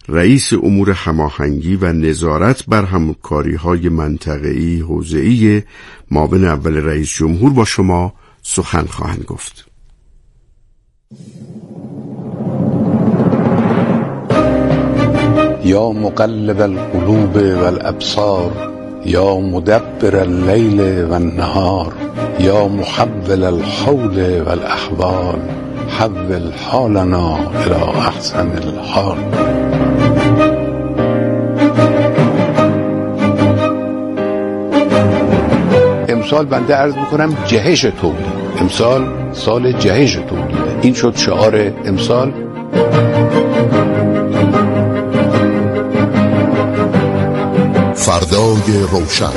رئیس امور هماهنگی و نظارت بر همکاری‌های منطقه‌ای حوزه‌ای معاون اول رئیس جمهور با شما سخن خواهند گفت. یا مقلب القلوب والابصار یا مدبر اللیل والنهار یا محول الحول والاحوال حول حالنا الی احسن الحال. امسال بنده عرض میکنم جهش تولید، امسال سال جهش تولید، این شد شعار امسال. فردای روشن،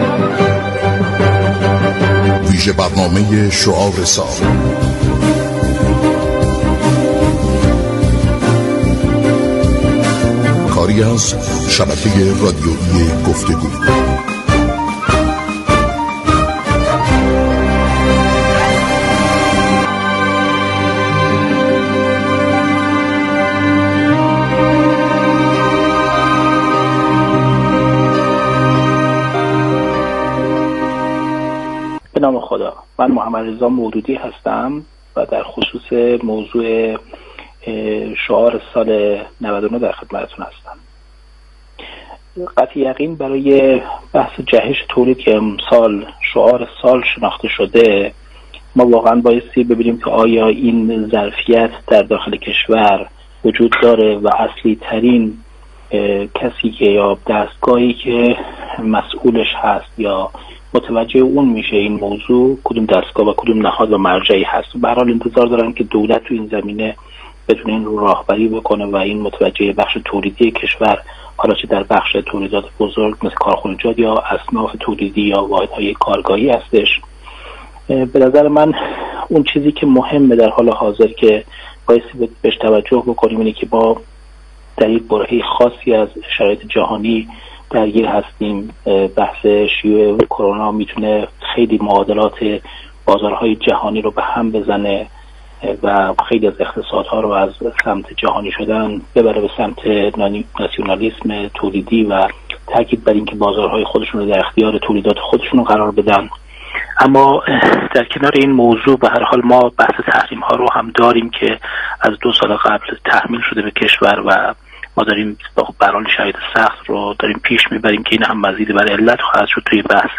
ویژه برنامه شعار سال. کاری از شبکه رادیویی گفتگو. به نام خدا. من محمد رضا مودودی هستم و در خصوص موضوع شعار سال 99 در خدمتتون هستم. قطع یقین برای بحث جهش تولید که امسال شعار سال شناخته شده، ما واقعا بایستی ببینیم که آیا این ظرفیت در داخل کشور وجود داره و اصلی ترین کسی که یا دستگاهی که مسئولش هست یا متوجه اون میشه این موضوع کدوم دستگاه و کدوم نهاد و مرجعی هست. به هر حال انتظار دارن که دولت تو این زمینه بتونه این رو راهبری بکنه و این متوجه بخش تولیدی کشور، حالا چه در بخش تولیدات بزرگ مثل کارخانجات یا اصناف تولیدی یا واحدهای کارگاهی هستش. به نظر من اون چیزی که مهمه در حال حاضر که بایستی بهش توجه بکنیم اینه که با در یک برهه خاصی از شرایط جهانی درگیر هستیم. بحث شیوع کرونا میتونه خیلی معادلات بازارهای جهانی رو به هم بزنه و خیلی از اقتصادها رو از سمت جهانی شدن ببره به سمت ناسیونالیسم تولیدی و تاکید بر این که بازارهای خودشون رو در اختیار تولیدات خودشون قرار بدن. اما در کنار این موضوع به هر حال ما بحث تحریم ها رو هم داریم که از 2 سال قبل تحمیل شده به کشور و ما داریم به حال شرایط سخت رو داریم پیش میبریم که این هم مزید بر علت خواهد شد توی بحث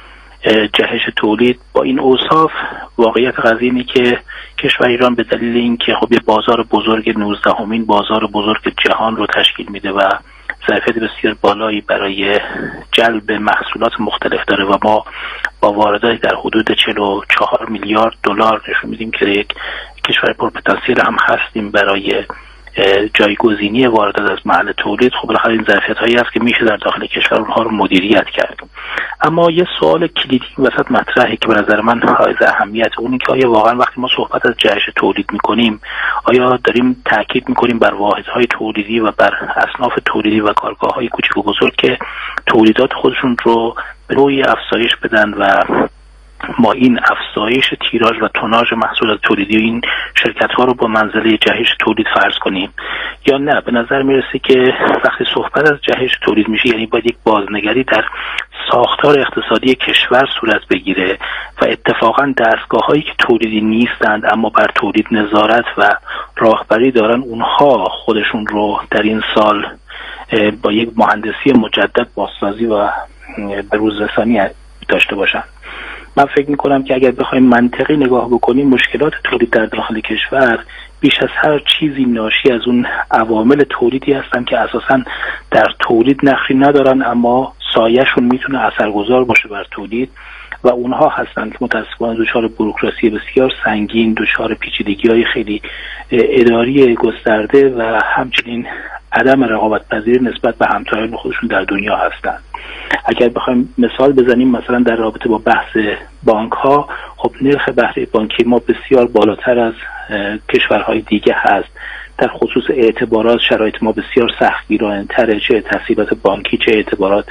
جهش تولید. با این اوصاف واقعیت قضیه اینه که کشور ایران به دلیل اینکه خب یه بازار بزرگ 19مین بازار بزرگ جهان رو تشکیل میده و ظرفیت بسیار بالایی برای جلب محصولات مختلف داره و ما با وارداتی در حدود 44 میلیارد دلار نشون میدیم که یک کشور پرپتانسیل هم هستیم برای جایگزینی واردات از محل تولید. خب بالاخره این ظرفیت هایی هست که میشه در داخل کشور اونها رو مدیریت کرد. اما یه سوال کلیدی وسط مطرحه که به نظر من حائز اهمیت، اون که آیا واقعا وقتی ما صحبت از جهش تولید میکنیم آیا داریم تاکید میکنیم بر واحدهای تولیدی و بر اصناف تولیدی و کارگاه‌های کوچک و بزرگ که تولیدات خودشون رو به نوعی افزایش بدن و ما این افزایش تیراژ و توناژ محصولات تولیدی و این شرکت ها رو با منزله جهش تولید فرض کنیم یا نه؟ به نظر میرسه که وقتی صحبت از جهش تولید میشه یعنی باید یک بازنگری در ساختار اقتصادی کشور صورت بگیره و اتفاقا دستگاه هایی که تولیدی نیستند اما بر تولید نظارت و راهبری دارن اونها خودشون رو در این سال با یک مهندسی مجدد بازسازی و به روز رسانی داشته باشن. من فکر میکنم که اگر بخوایم منطقی نگاه بکنیم مشکلات تولید در داخل کشور بیش از هر چیزی ناشی از اون عوامل تولیدی هستن که اساساً در تولید نقشی ندارن اما سایه‌شون میتونه اثرگذار باشه بر تولید و اونها هستن که متأسفانه دچار بوروکراسی بسیار سنگین، دچار پیچیدگی‌های خیلی اداری گسترده و همچنین عدم رقابت‌پذیری نسبت به همتایان خودشون در دنیا هستند. اگر بخوایم مثال بزنیم مثلا در رابطه با بحث بانک ها، خب نرخ بهره بانکی ما بسیار بالاتر از کشورهای دیگه هست. در خصوص اعتبارات شرایط ما بسیار سختگیرانه‌تره، چه تسهیلات بانکی چه اعتبارات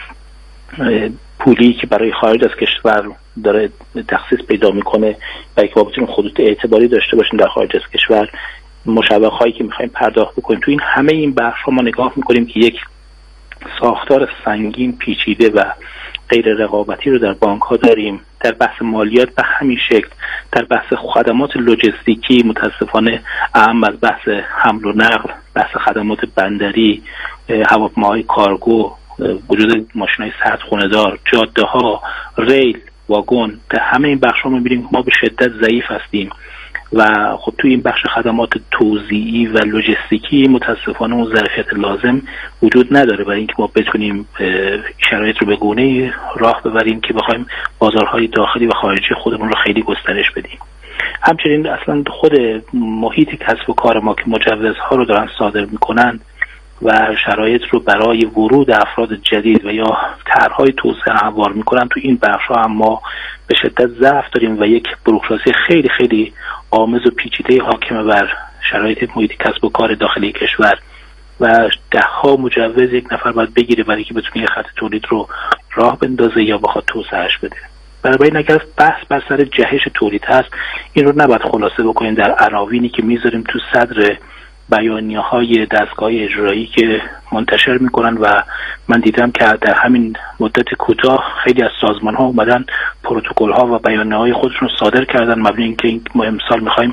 پولی که برای خارج از کشور داره تخصیص پیدا میکنه برای که ما بتونیم خطوط اعتباری داشته باشیم در خارج از کشور مشوق هایی که میخوایم پرداخت بکنیم، تو این همه این بخش ها ما نگاه میکنیم که یک ساختار سنگین، پیچیده و غیر رقابتی رو در بانک ها داریم. در بحث مالیات به همین شکل، در بحث خدمات لوجستیکی متاسفانه اهم از بحث حمل و نقل، بحث خدمات بندری، هواپیماهای کارگو، وجود ماشین‌های سردخونه‌دار، جاده‌ها، ریل، واگن، در همه این بخش‌ها می‌بینیم ما به شدت ضعیف هستیم و خب توی این بخش خدمات توزیعی و لوجستیکی متاسفانه اون ظرفیت لازم وجود نداره برای اینکه ما بتونیم شرایط رو به گونه‌ای راه ببریم که بخوایم بازارهای داخلی و خارجی خودمون رو خیلی گسترش بدیم. همچنین اصلا خود محیط کسب و کار ما که مجوزها رو دارن صادر میکنن و شرایط رو برای ورود افراد جدید و یا طرح‌های توسعه هموار میکنن، تو این بخش‌ها هم ما به شدت ضعف داریم و یک بوروکراسی خیلی خیلی آمیز و پیچیده حاکمه بر شرایط محیط کسب و کار داخلی کشور و ده‌ها مجوز یک نفر باید بگیره برای که بتونه خط تولید رو راه بندازه یا بخواد توسعهش بده. برای این اگر بحث بر سر جهش تولید هست، این رو نباید خلاصه بکنیم در عناوینی که میذاریم تو صدر بیانیه‌های دستگاه اجرایی که منتشر میکنن و من دیدم که در همین مدت کوتاه خیلی از سازمان‌ها اومدن پروتکل‌ها و بیانیه‌های خودشون صادر کردن مبنی اینکه ما امسال می‌خوایم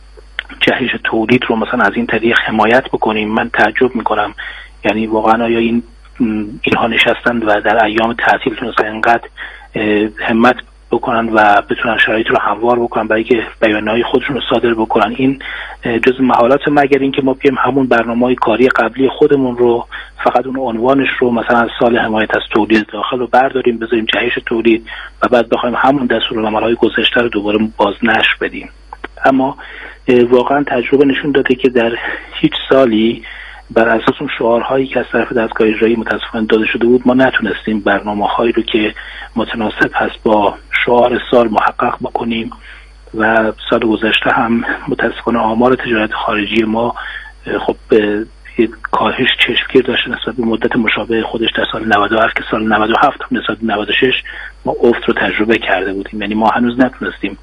جهش تولید رو مثلا از این طریق حمایت بکنیم. من تعجب میکنم، یعنی واقعا آیا اینها نشستند و در ایام تعطیل تونستن اینقدر همت بکنن و بتونن شرایط رو هموار بکنن برای که بیانیه‌های خودشون رو صادر بکنن. این جز محالات، مگر اینکه ما بیایم همون برنامه‌های کاری قبلی خودمون رو فقط اون عنوانش رو مثلا از سال حمایت از تولید داخل رو برداریم بذاریم جهش تولید و بعد بخوایم همون دستورالعمل‌های گذشته رو دوباره بازنشر بدیم. اما واقعا تجربه نشون داده که در هیچ سالی بر اساس اون شعارهایی که از طرف دستگاه اجرایی متاسفانه داده شده بود ما نتونستیم برنامه‌هایی رو که متناسب هست با شعار سال محقق بکنیم و سال گذشته هم متاسفانه آمار تجارت خارجی ما خب کاهش چشمگیر داشته نسبت به مدت مشابه خودش در سال 97 که سال 97 نسبت به 96 ما افت رو تجربه کرده بودیم. یعنی ما هنوز نتونستیم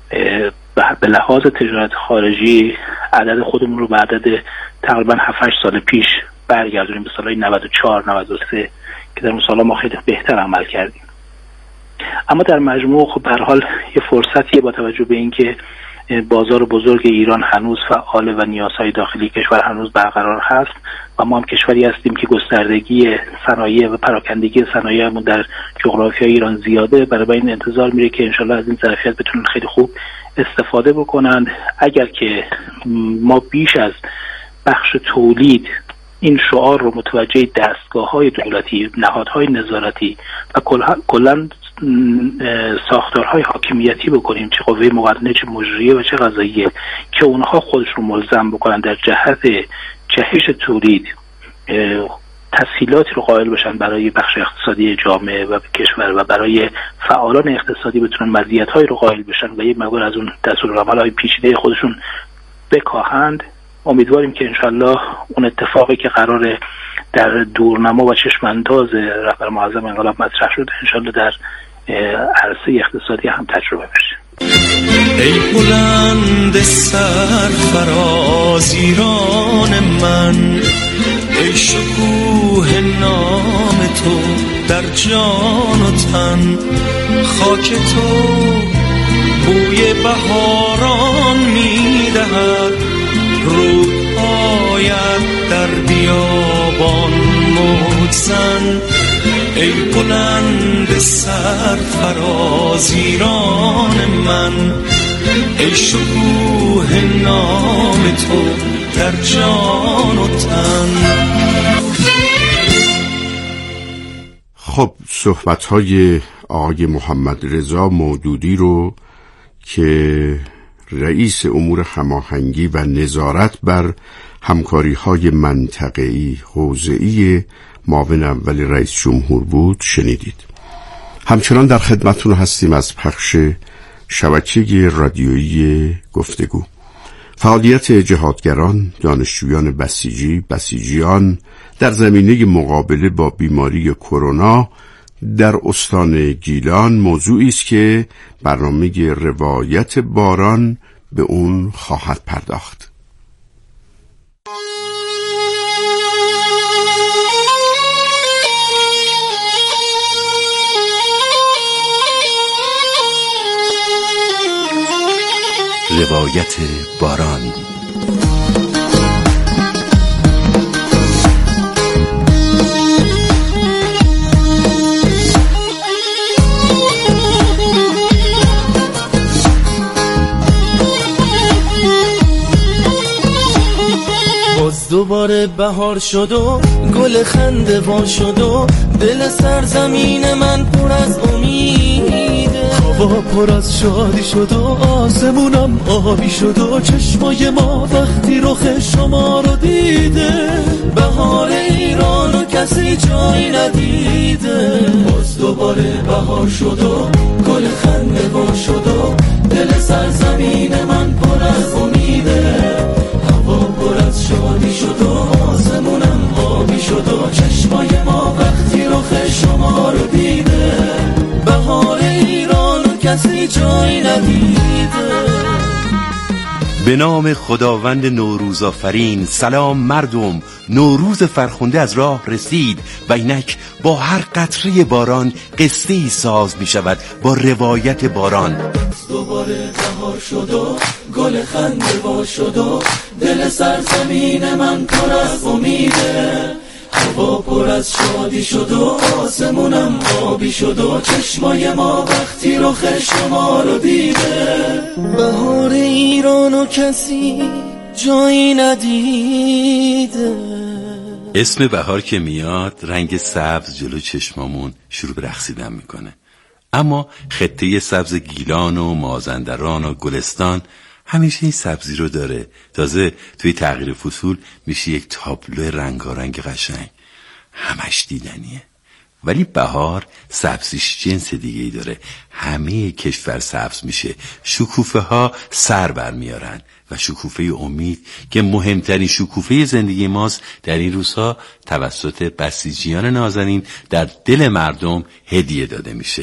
به لحاظ تجارت خارجی عدد خودمون رو به عدد تقریبا 7-8 سال پیش برگردونیم به سالهای 94 93 که در اون سالها ما خیلی بهتر عمل کردیم. اما در مجموع خب به هر حال یه فرصتیه با توجه به اینکه بازار بزرگ ایران هنوز فعال و نیازهای داخلی کشور هنوز برقرار هست و ما هم کشوری هستیم که گستردگی صنایع و پراکندگی صنایعمون در جغرافیای ایران زیاده. برای این انتظار میره که انشالله از این ظرفیت بتونن خیلی خوب استفاده بکنن. اگر که ما بیش از بخش تولید این شعار رو متوجه دستگاه‌های دولتی، نهادهای نظارتی و کلاً ساختارهای حاکمیتی بکنیم، چه قوه مقننه، چه مجریه و چه قضاییه، که اونها خودشون رو ملزم بکنن در جهت جهش تولید تسهیلاتی رو قائل بشن برای بخش اقتصادی جامعه و کشور و برای فعالان اقتصادی بتونن مزیت‌هایی رو قائل بشن و یک مقدار از اون دستورالعمل‌های پیچیده خودشون بکاهند. امیدواریم که انشالله اون اتفاقی که قراره در دورنما و چشمانداز رهبر معظم انقلاب مطرح شده انشالله در عرصه اقتصادی هم تجربه بشه. ای بلند سرفراز ایران من، ای شکوه نام تو در جان و تن، خاک تو بوی بهاران میدهد، رود آید در بیابان موج زن. ای بلند سرفراز ایران من، ای شکوه نام تو در جان و تن. خب صحبت‌های آقای محمد رضا مودودی رو که رئیس امور هماهنگی و نظارت بر همکاری‌های منطقه‌ای حوزه‌ای معاون اول رئیس جمهور بود شنیدید. همچنان در خدمتتون هستیم از پخش شبکه رادیویی گفتگو. فعالیت جهادگران، دانشجویان بسیجیان در زمینه مقابله با بیماری کرونا در استان گیلان موضوعی است که برنامه روایت باران به اون خواهد پرداخت. روایت باران. باز دوباره بهار شد و گل خنده وا شد و دل سرزمین من پر از امیده، هوا پر از شادی شد و آسمونم آبی شد و چشمای ما وقتی رخ شما رو دیده، بهار ایران و کسی جایی ندیده. باز دوباره بهار شد و گل خنده وا شد و دل سرزمین من پر از امیده، پر از شادی شد و آسمونم آبی شد و چشمای ما وقتی رخ شما رو دیده، بهار ایران و کسی جایی ندیده. به نام خداوند نوروز آفرین. سلام مردم، نوروز فرخنده از راه رسید و اینک با هر قطره باران قصه ای ساز می شود با روایت باران. دوباره بهار شد و گل خنده وا شد و دل سرزمین من پر از امیده، هوا پر از شادی شد و آسمونم آبی شد و چشمای ما وقتی رخ شما رو دیده، بهار ایران و کسی جایی ندیده. اسم بهار که میاد رنگ سبز جلو چشمامون شروع به رقصیدن میکنه، اما خطه سبز گیلان و مازندران و گلستان همیشه این سبزی رو داره. تازه توی تغییر فصول میشه یک تابلو رنگارنگ قشنگ، همش دیدنیه. ولی بهار سبزیش جنس دیگه ای داره، همه کشور سبز میشه، شکوفه ها سر برمیارن و شکوفه امید که مهمترین شکوفه زندگی ماست در این روزها توسط بسیجیان نازنین در دل مردم هدیه داده میشه.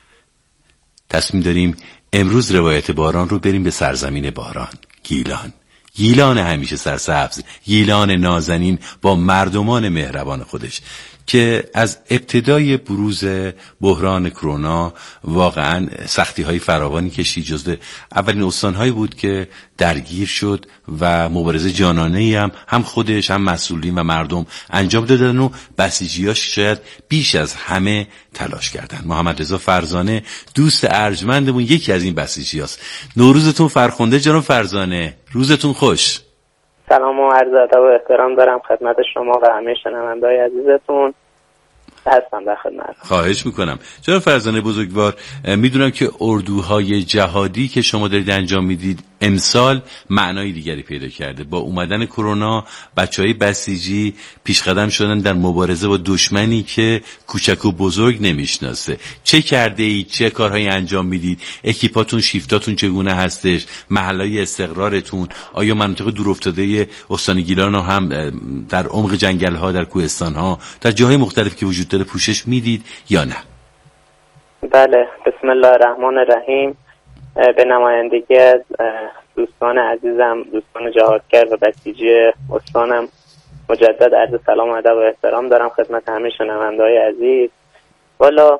تصمیم داریم امروز روایت باران رو بریم به سرزمین باران، گیلان همیشه سرسبز، گیلان نازنین با مردمان مهربان خودش که از ابتدای بروز بحران کرونا واقعا سختی‌های فراوانی کشید. جزو اولین استان‌هایی بود که درگیر شد و مبارزه جانانه‌ای هم خودش هم مسئولین و مردم انجام دادن و بسیجیاش شاید بیش از همه تلاش کردن. محمد رضا فرزانه دوست ارجمندمون یکی از این بسیجیاست. نوروزتون فرخنده جناب فرزانه، روزتون خوش. سلام و عرض ادب و احترام دارم خدمت شما و همه شنونده‌های عزیزتون. هستم در خدمت. خواهش میکنم جناب فرزانه بزرگوار. میدونم که اردوهای جهادی که شما دارید انجام میدید امسال معنای دیگری پیدا کرده. با اومدن کرونا بچهای بسیجی پیشقدم شدن در مبارزه با دشمنی که کوچک و بزرگ نمیشناسه. چه کرده اید؟ چه کارهایی انجام میدید؟ اکیپاتون، شیفتاتون چگونه هستش؟ محلهای استقرارتون آیا مناطق دورافتاده استان گیلان هم در عمق جنگل‌ها، در کوهستان‌ها، در جاهای مختلف که وجود داره پوشش میدید یا نه؟ بله، بسم الله الرحمن الرحیم. به نمایندگی از دوستان عزیزم، دوستان جهادگر و بسیجی استانم مجدد عرض سلام و ادب و احترام دارم خدمت همه شنونده‌های عزیز. والا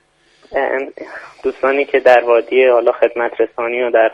دوستانی که در وادی حالا خدمت رسانی و در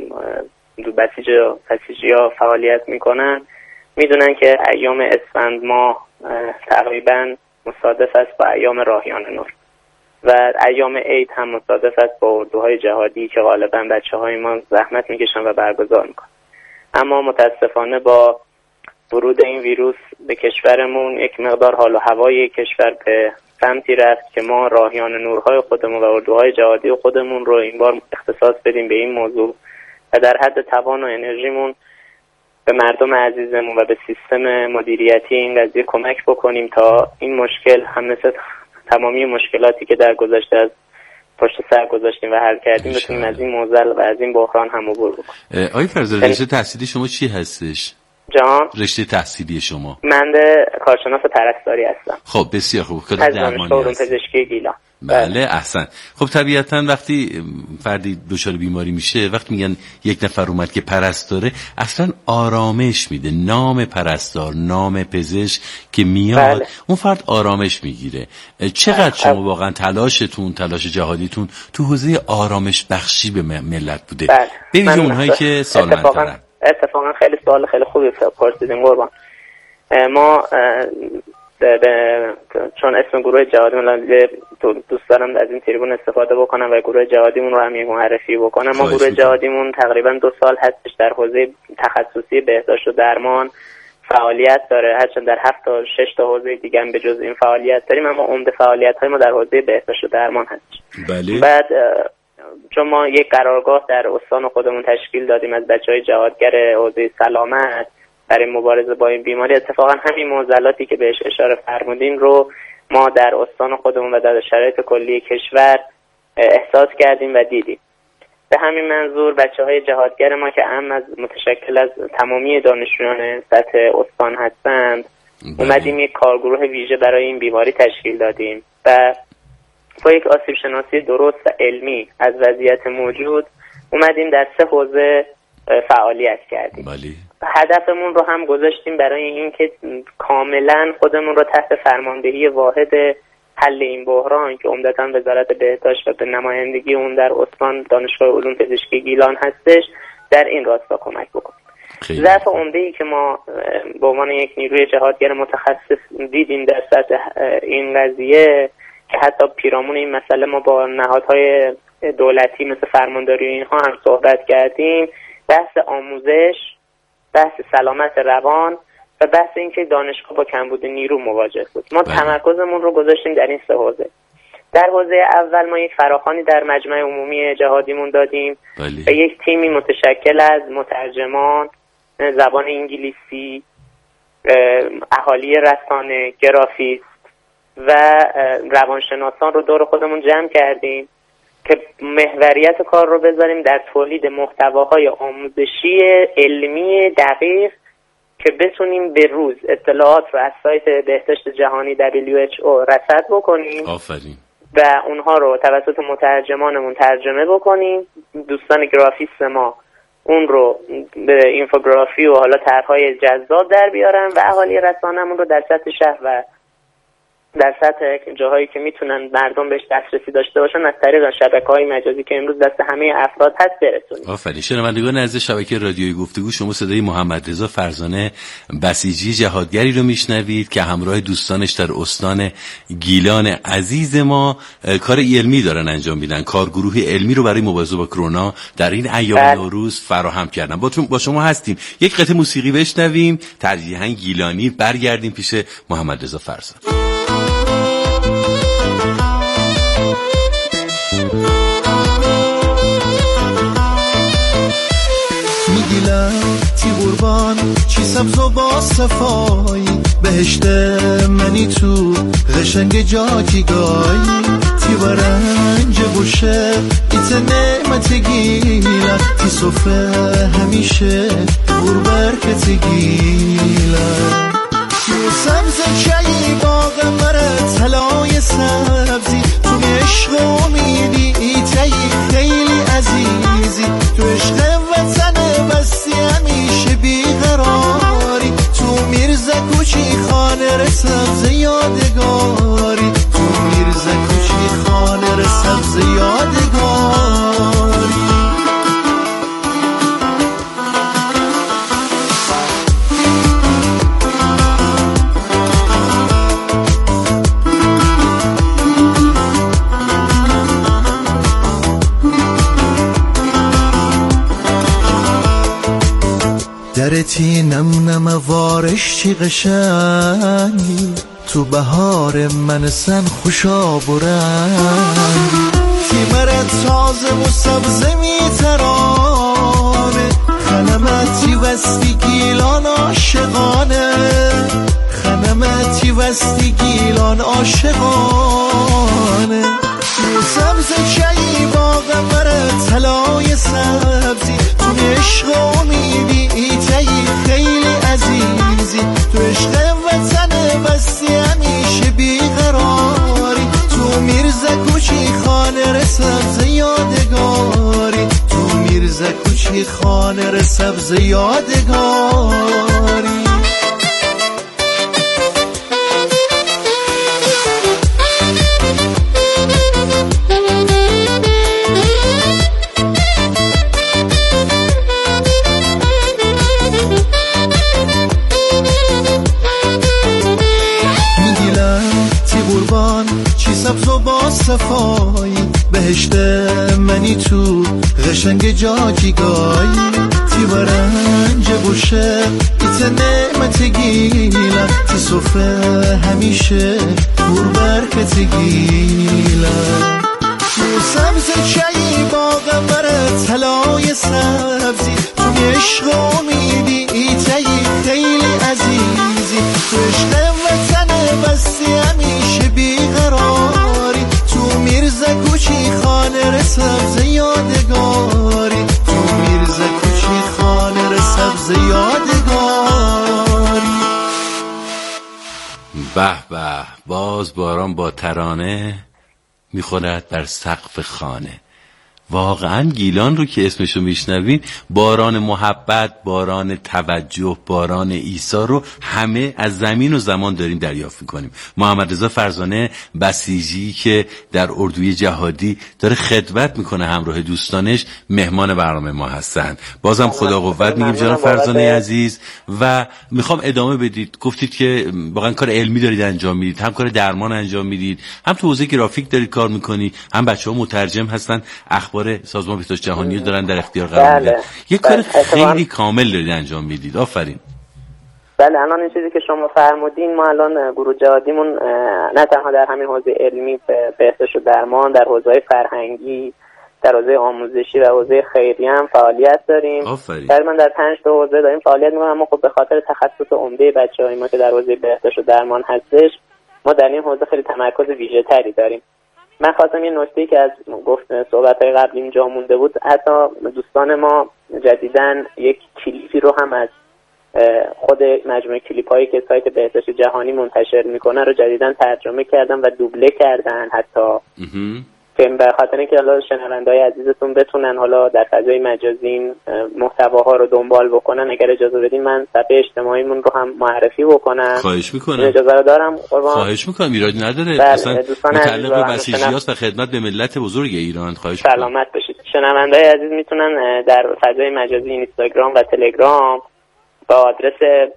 بسیجی‌ها فعالیت میکنن میدونن که ایام اسفند ماه تقریبا مصادف است با ایام راهیان نور و ایام عید هم مصادف است با اردوهای جهادی که غالبا بچه‌های ما زحمت میکشن و برگزار میکنن. اما متاسفانه با ورود این ویروس به کشورمون یک مقدار حال و هوای کشور به سمتی رفت که ما راهیان نورهای خودمون و اردوهای جهادی خودمون رو این بار اختصاص بدیم به این موضوع و در حد توان و انرژیمون به مردم عزیزمون و به سیستم مدیریتی این قضیه کمک بکنیم تا این مشکل هم مثل تمامی مشکلاتی که در گذشته از پشت سر گذاشتیم و حل کردیم بتونیم از این معضل و از این بحران هم عبور بکنیم. آقای فرزانه رشته تحصیلی شما چی هستش؟ جان؟ رشته تحصیلی شما؟ من کارشناس پرستاری هستم. خب بسیار خوب. از دانشگاه علوم پزشکی گیلان. بله احسن. خب طبیعتا وقتی فردی دچار بیماری میشه، وقتی میگن یک نفر اومد که پرستاره، اصلا آرامش میده. نام پرستار، نام پزشک که میاد، اون فرد آرامش میگیره. چقدر شما واقعا تلاش جهادیتون تو حوزه آرامش بخشی به ملت بوده؟ ببینید اونهایی که سالمندترن. اتفاقا خیلی سوال خیلی خوبی پرسیدین قربان. ما چون اسم گروه جهادیمون دوست دارم از این تریبون استفاده بکنم و گروه جهادیمون رو هم یک معرفی بکنم. ما گروه جهادیمون تقریبا 2 سال هستش در حوزه تخصصی بهداشت و درمان فعالیت داره، هرچند در 7 تا 6 تا حوزه دیگه هم به جز این فعالیت داریم، اما عمده فعالیت‌های ما در حوزه بهداشت و درمان هست. بله. بعد چون ما یک قرارگاه در استان خودمون تشکیل دادیم از بچهای جهادگر حوزه سلامت برای مبارزه با این بیماری، اتفاقا همین معضلاتی که بهش اشاره فرمودین رو ما در استان خودمون و در شرایط کلی کشور احساس کردیم و دیدیم. به همین منظور بچه‌های جهادگر ما که متشکل از تمامی دانشجویان سطح استان هستند، اومدیم یک کارگروه ویژه برای این بیماری تشکیل دادیم و با یک آسیب شناسی درست و علمی از وضعیت موجود اومدیم در 3 حوزه فعالیت کردیم. هدفمون رو هم گذاشتیم برای اینکه کاملا خودمون رو تحت فرماندهی واحد حل این بحران که عمدتاً وزارت بهداشت و به نمایندگی اون در استان دانشگاه علوم پزشکی گیلان هستش در این راستا کمک بکنیم. ضعف عمده‌ای که ما به عنوان یک نیروی جهادگر متخصص دیدیم در سطح این قضیه که حتی پیرامون این مسئله ما با نهادهای دولتی مثل فرمانداری اینها هم صحبت کردیم، بحث آموزش، بحث سلامت روان و بحث اینکه دانشگاه با کمبود نیرو مواجه بود. ما تمرکزمون رو گذاشتیم در این 3 حوزه. در حوزه اول ما یک فراخوانی در مجمع عمومی جهادیمون دادیم و یک تیمی متشکل از مترجمان زبان انگلیسی، اهالی رسانه، گرافیست و روانشناسان رو دور خودمون جمع کردیم که محوریت کار رو بذاریم در تولید محتواهای آموزشی علمی دقیق که بتونیم به روز اطلاعات رو از سایت بهداشت جهانی WHO رصد بکنیم. آفرین. و اونها رو توسط مترجمانمون ترجمه بکنیم. دوستان گرافیست ما اون رو به اینفوگرافی و حالا طرح‌های جذاب در بیارن و اهالی رسانه‌مون رو در سطح شهر و در سطح جاهایی که میتونن مردم بهش دسترسی داشته باشن از طریق شبکه‌های مجازی که امروز دست همه افراد هست برسونیم. آفرین. شنوندگان عزیز شبکه رادیویی گفتگو، شما صدای محمد رضا فرزانه بسیجی جهادگری رو میشنوید که همراه دوستانش در استان گیلان عزیز ما کار علمی دارن انجام میدن. کارگروه علمی رو برای مبارزه با کرونا در این ایام نوروز فراهم کردن. با شما هستیم. یک قطعه موسیقی بشنویم، ترجیحاً گیلانی، برگردیم پیش محمد رضا فرزانه. میگیلم تی قربان چی سبز و با صفایی بهشت منی تو قشنگ جاکی گای تی برنج بوشه ایت نعمت گیلم تی صفه همیشه بربرکت گیلم تو سبز چایی باغ مره طلای سبزی تو عشق امیدی ایتایی خیلی عزیزی تو عشق وطن بستی همیشه بیقراری تو میرزا کوچی خانه سبز یادگاری تو میرزا کوچی خانه سبز یادگاری درتی نم وارش چی قشنگی تو بهار من سن خوشا برنگی تیمرت تازه و سبز میترانه خنمتی وستی گیلان عاشقانه خنمتی وستی گیلان عاشقانه تو سبز چایی باغ مره طلای سبزی تو عشق امیدی ایتایی خیلی عزیزی تو عشق وطن بستی همیشه بیقراری تو میرزا کوچی خانه سبز یادگاری. سبز و با صفایی بهشت منی تو قشنگ جاجیگایی تی برنج بوشه ایت نعمت گیلم تی صفره همیشه بور برکت گیلم تو سبز چایی باغم بره طلای سبزی تو عشق امیدی ایتایی خیلی عزیزی تو عشق وطن بستی همیشه بیقراری تو میرزا کوچی خانه سبز یادگاری تو میرزا کوچی خانه سبز یادگاری. به به، باز باران با ترانه میخورد بر سقف خانه. واقعا گیلان رو که اسمشو میشنوین، باران محبت، باران توجه، باران عیسی رو همه از زمین و زمان داریم دریافت میکنیم. محمد رضا فرزانه بسیجی که در اردوی جهادی داره خدمت میکنه همراه دوستانش، مهمان برنامه ما هستن. بازم خدا قوت میگیم جناب فرزانه عزیز و میخوام ادامه بدید. گفتید که واقعا کار علمی دارید انجام میدید، هم کار درمان انجام میدید، هم تو حوزه گرافیک دارید کار میکنید، هم بچه‌ها مترجم هستن، اخبار سازمان بهداشت جهانی رو دارن در اختیار قرار میدن. یه کار خیلی کامل دارید انجام میدید. آفرین. بله، الان این چیزی که شما فرمودین، ما الان گروه جهادیمون نه تنها در همین حوزه علمی بهداشت و درمان، در حوزه فرهنگی، در حوزه آموزشی و حوزه خیریه هم فعالیت داریم. تقریبا در 5 تا حوزه داریم فعالیت می‌کنیم، اما خب به خاطر تخصص عمده بچه‌های ما که در حوزه بهداشت و درمان هستش، ما در این حوزه خیلی تمرکز ویژه‌تری داریم. من خواستم یه نکته‌ای که از صحبت‌های قبلی اینجا مونده بود، حتی دوستان ما جدیداً یک کلیپی رو هم از خود مجموعه کلیپ‌هایی که سایت بهداشت جهانی منتشر میکنه رو جدیداً ترجمه کردن و دوبله کردن، حتی که به خاطر اینکه حالا شنونده‌های عزیزتون بتونن حالا در فضای مجازی محتواها رو دنبال بکنن. اگر اجازه بدین من صفحه اجتماعیمون رو هم معرفی بکنم. خواهش میکنم. اجازه رو دارم. خواهش میکنم، ایرادی نداره. اصلا متعلق به بسیجیاست و خدمت به ملت بزرگ ایران. خواهش میکنم. سلامت باشید. شنونده‌های عزیز میتونن در فضای مجازی اینستاگرام و تلگرام با آدرس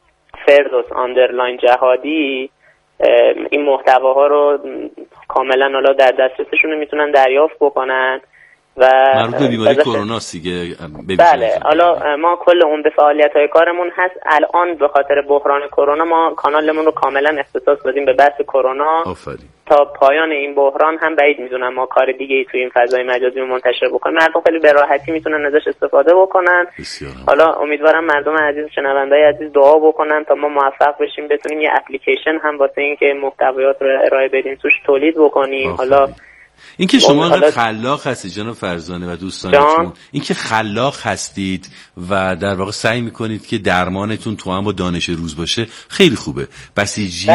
فردوس_جهادی این محتواها رو کاملا حالا در دسترسشون میتونن دریافت بکنن و مربوط به بیماری کرونا دیگه. بله، حالا ما کل عمده فعالیت‌های کارمون هست. الان به خاطر بحران کرونا ما کانالمون رو کاملا اختصاص دادیم به بحث کرونا. تا پایان این بحران هم بعید میدونم ما کار دیگه ای توی این فضای مجازی رو منتشر بکنیم. مردم خیلی به راحتی میتونن ازش استفاده بکنن. حالا امیدوارم مردم عزیز، شنونده‌های عزیز دعا بکنن تا ما موفق بشیم بتونیم یه اپلیکیشن هم واسه اینکه محتویات رو ارائه بدیم توش تولید بکنیم. حالا اینکه شما انقدر خلاق هستید جناب فرزانه و دوستانتون، اینکه خلاق هستید و در واقع سعی میکنید که درمانتون تو هم با دانش روز باشه، خیلی خوبه. بسیجی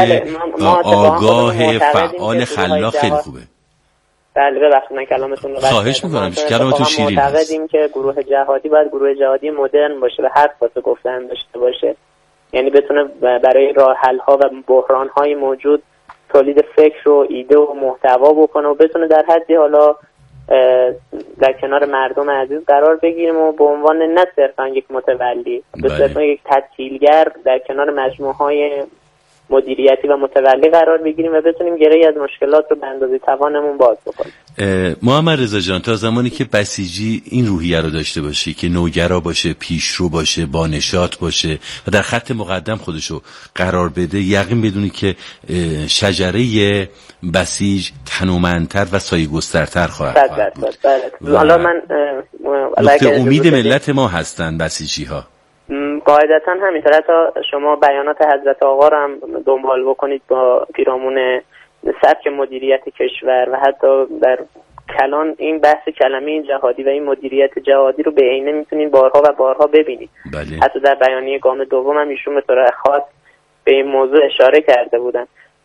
آگاه، فعال، خلاق خیلی خوبه. بله، ببخشید من کلامتون رو خواهش میکنم، کلامتون شیرین هست. معتقدیم که گروه جهادی باید گروه جهادی مدرن باشه و حرف واسه گفتن داشته باشه، یعنی بتونه برای راه حل ها و بحران های موجود تولید فکر و ایده و محتوا بکنه و بتونه در حدی حالا در کنار مردم عزیز قرار بگیریم و به عنوان نه صرفا یک متولی، به صرفا یک تسهیلگر در کنار مجموعه‌های مدیریتی و متولی قرار بگیریم و بتونیم گره‌ای از مشکلات رو به اندازه توانمون باز بکنیم. محمد رضا جان، تا زمانی که بسیجی این روحیه رو داشته باشه که نوگرا باشه، پیشرو باشه، با نشاط باشه و در خط مقدم خودشو قرار بده، یقین بدونی که شجره بسیج تنومندتر و سایه‌گسترتر خواهد بود. حالا من نقطه امید ملت ما هستن بسیجی ها. قاعدتا همینطور. حتی شما بیانات حضرت آقا رو هم دنبال بکنید با پیرامون سبک مدیریت کشور و حتی در کلان این بحث کلمه جهادی و این مدیریت جهادی رو به عینه میتونید بارها و بارها ببینید. حتی در بیانیه گام دوم هم ایشون به طور خاص به این موضوع اشاره کرده بودن.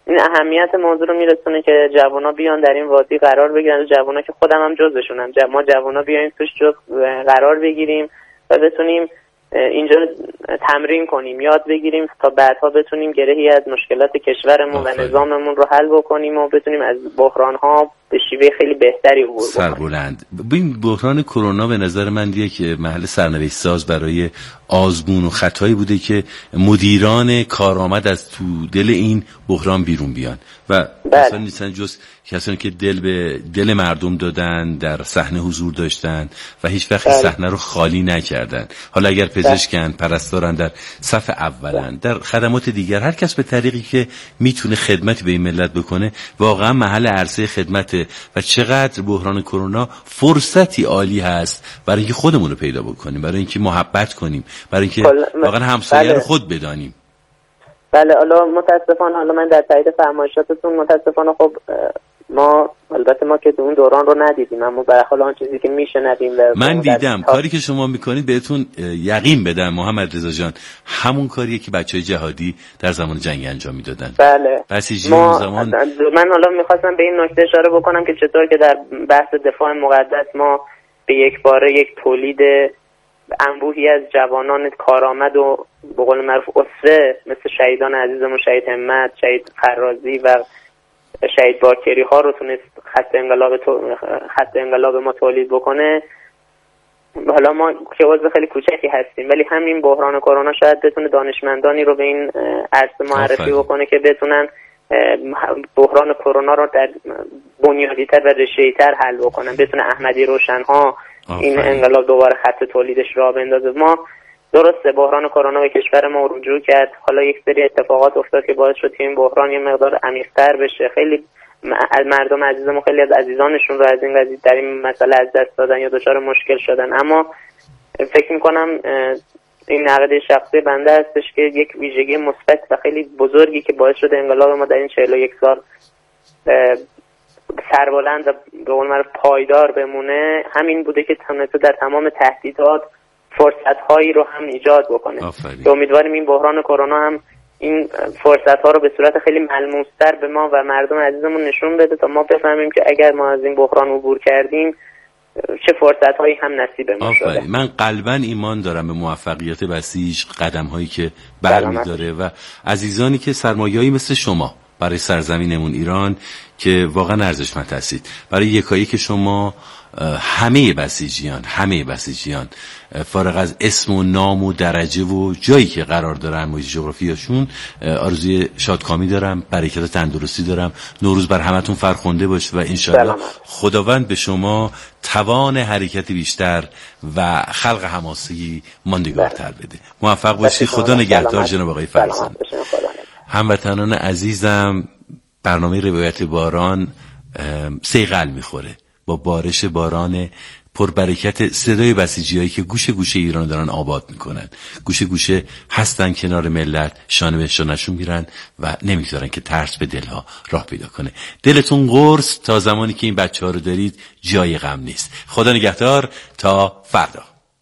این اهمیت موضوع رو میرسونه که جوانا بیان در این وادی قرار بگیرن، جوانا که خودم هم جزشونم، ما جوانا بیایم توش قرار بگیریم و بتونیم اینجا تمرین کنیم، یاد بگیریم تا بعدها بتونیم گرهی از مشکلات کشورمون و نظاممون رو حل بکنیم و بتونیم از بحران‌ها به شیوه خیلی بهتری عبور بکنیم. سربلند. این بحران کرونا به نظر من یک محل سرنوشت ساز برای آزمون و خطایی بوده که مدیران کارآمد از تو دل این بحران بیرون بیان و مثلا نیستن جز کسانی که دل به دل مردم دادن، در صحنه حضور داشتن و هیچ وقت صحنه رو خالی نکردن. حالا اگر پزشکن، پرستارن، در صف اولن، در خدمات دیگر، هر کس به طریقی که میتونه خدمتی به این ملت بکنه واقعا محل عرصه خدمته و چقدر بحران کرونا فرصتی عالی هست برای اینکه خودمون رو پیدا بکنیم، برای اینکه محبت کنیم، برای اینکه واقعا همسایه رو خود بدانیم. بله، حالا متاسفانه، حالا من در تایید فرمایشاتتون متاسفانه خب البته ما که اون دوران رو ندیدیم، اما به هر حال آن چیزی که میشنویم من دیدم کاری که شما میکنید بهتون یقین بدم محمد رضا جان، همون کاریه که بچهای جهادی در زمان جنگ انجام میدادن. بله، زمان من حالا میخواستم به این نکته اشاره بکنم که چطور که در بحث دفاع مقدس ما به یک باره یک تولید انبوهی از جوانان کارآمد و به قول معروف اسوه مثل شهیدان عزیزمون، شهید همت، شهید فرازی و شهید باکری ها رو تونست خط انقلاب ما تولید بکنه. حالا ما که عضو خیلی کوچکی هستیم، ولی همین بحران کرونا شاید بتونه دانشمندانی رو به این عرصه معرفی بکنه که بتونن بحران کرونا رو در بنیادی‌تر و رشته‌ای‌تر حل بکنن، بتونه احمدی روشن‌ها این انقلاب دوباره خط تولیدش را بندازه. ما درسته بحران کرونا به کشور ما رجوع کرد، حالا یک سری اتفاقات افتاد که باعث شد که این بحران یه مقدار عمیق‌تر بشه. خیلی از مردم عزیزمون، خیلی از عزیزانشون رو از این قضیه در این مسئله از دست دادن یا دچار مشکل شدن. اما فکر می‌کنم این عقیده شخصی بنده هستش که یک ویژگی مثبت و خیلی بزرگی که باعث شده انقلاب ما در این 41 سال سربلند و به قول معروف پایدار بمونه همین بوده که تونسته در تمام تهدیدات فرصت‌هایی رو هم ایجاد بکنه. که امیدواریم این بحران کرونا هم این فرصت‌ها رو به صورت خیلی ملموس‌تر به ما و مردم عزیزمون نشون بده تا ما بفهمیم که اگر ما از این بحران عبور کردیم چه فرصت‌هایی هم نصیب ما شده. من قلباً ایمان دارم به موفقیت بسیج، قدم‌هایی که برمی‌داره و عزیزانی که سرمایه‌ای مثل شما برای سرزمینمون ایران که واقعا ارزشمند هستید. برای یکایی که شما همه بسیجیان فارغ از اسم و نام و درجه و جایی که قرار دارن، محیط جغرافیاشون، آرزوی شادکامی دارم، برکت و تندرستی دارم. نوروز بر همتون فرخنده باشه و انشالله خداوند به شما توان حرکت بیشتر و خلق حماسی ماندگارتر بده. موفق باشی. خدا نگهدار جناب آقای فرزند. هموطنان عزیزم، برنامه روایت باران صیقل میخوره با بارش باران پربرکت صدای بسیجیایی که گوشه گوشه ایران دارن آباد میکنن، گوشه گوشه هستن کنار ملت، شانه به شانه‌شون میرن و نمیذارن که ترس به دلها راه پیدا کنه. دلتون قرص تا زمانی که این بچه‌ها رو دارید جای غم نیست. خدا نگهدار تا فردا.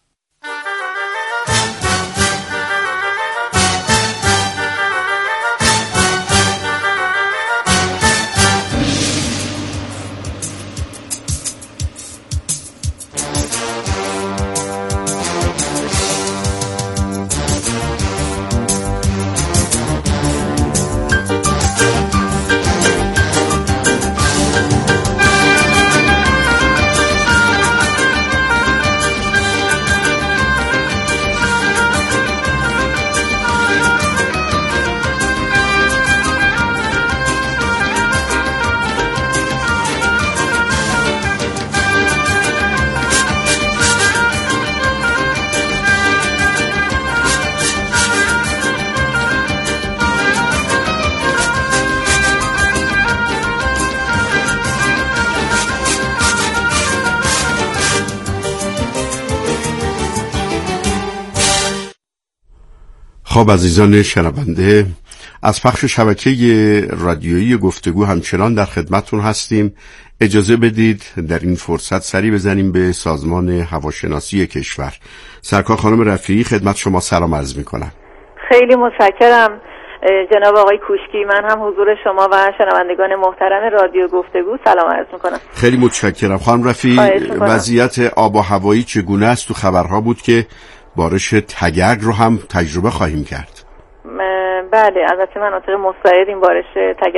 خب عزیزان شنونده، از پخش شبکه رادیویی گفتگو همچنان در خدمتتون هستیم. اجازه بدید در این فرصت سری بزنیم به سازمان هواشناسی کشور. سرکار خانم رفیعی خدمت شما سلام عرض میکنم. خیلی متشکرم. جناب آقای کوشکی، من هم حضور شما و شنوندگان محترم رادیو گفتگو سلام عرض میکنم. خیلی متشکرم. خانم رفیع، وضعیت آب و هوایی چگونه است؟ تو خبرها بود که بارش تگرگ رو هم تجربه خواهیم کرد. بله، البته مناطق مستعد این بارش تگرگ